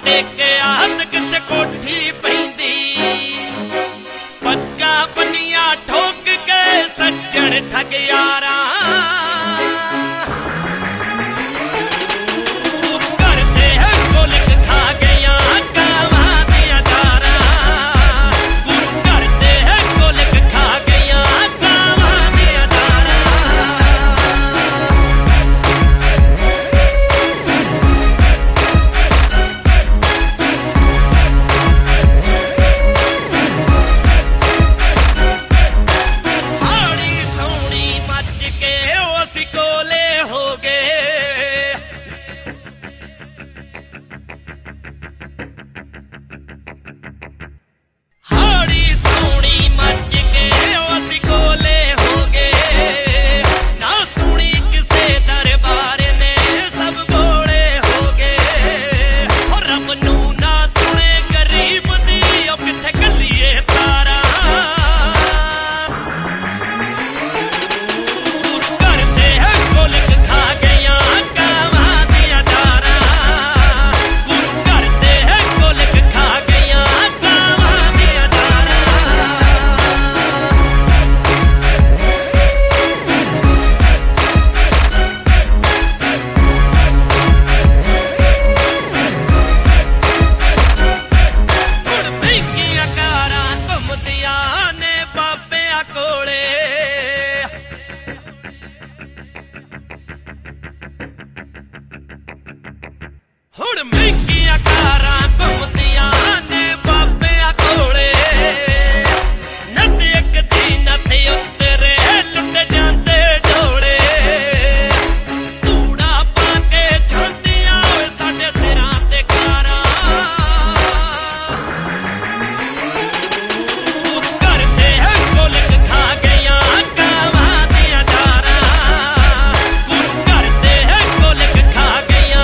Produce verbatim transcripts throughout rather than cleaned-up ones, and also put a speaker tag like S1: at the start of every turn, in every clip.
S1: ਟੇਕਿਆ ਤੇ ਕਿਤੇ ਕੋਠੀ ਪੈਂਦੀ ਪੱਕਾ ਬੰਨੀਆਂ ਠੋਕ ਕੇ ਸੱਜਣ ਠੱਗ ਯਾਰਾਂ ਹੁਣ ਮਹਿੰਗੀਆਂ ਕਾਰਾਂ ਘੁੰਮਦੀਆਂ ਨੇ ਬਾਬਿਆਂ ਕੋਲੇ ਨੱਤ ਇੱਕ ਦੀ ਨੱਥ ਉੱਤਰੇ ਲੁੱਟ ਜਾਂਦੇ ਢੋਲੇ ਧੂੜਾ ਪਾ ਕੇ ਛਾਂਦੀਆਂ ਓਏ ਸਾਡੇ ਸਿਰਾਂ ਤੇ ਕਾਰਾਂ ਗੁਰੂ ਘਰ ਦੇ ਗੋਲਕ ਖਾ ਗਈਆਂ ਕਾਵਾਂ ਦੀਆਂ ਧਾਰਾਂ ਗੁਰੂ ਘਰ ਦੇ ਗੋਲਕ ਖਾ ਗਈਆਂ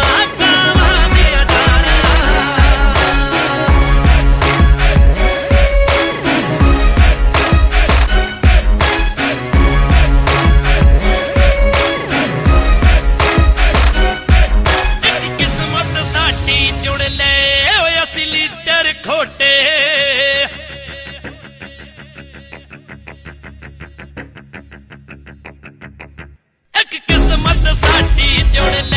S1: ਚੁਣ ਲੈ ਓਏ ਅਸੀਂ ਲੀਡਰ ਖੋਟੇ ਇੱਕ ਕਿਸਮਤ ਸਾਡੀ ਚੁਣ ਲੈ